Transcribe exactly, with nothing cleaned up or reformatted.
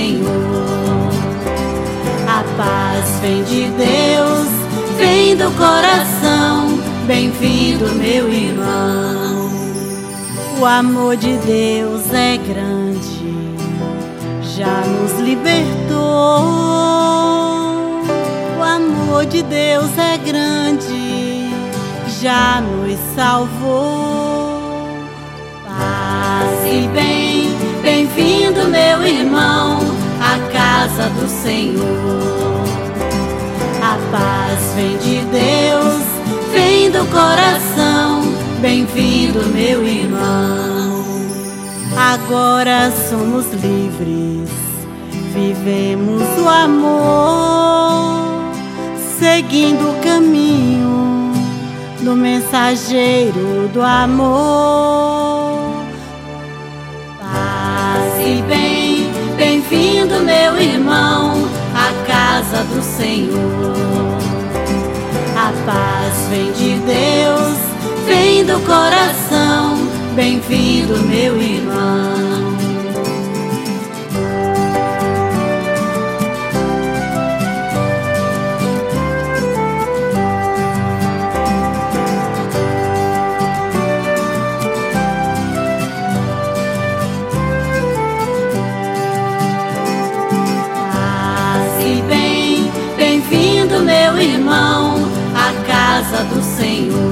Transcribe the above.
Senhor. A paz vem de Deus, vem do coração. Bem-vindo, meu irmão. O amor de Deus é grande, já nos libertou. O amor de Deus é grande, já nos salvou. Paz e bem, bem-vindo, meu irmão, à casa do Senhor. A paz vem de Deus, vem do coração. Bem-vindo, meu irmão. Agora somos livres, vivemos o amor, seguindo o caminho do mensageiro do amor. Paz e bem, bem-vindo, meu irmão, à casa do Senhor. A paz vem de Deus, vem do coração. Bem-vindo, meu irmão. Paz e bem, bem-vindo, meu irmão, à casa do Senhor.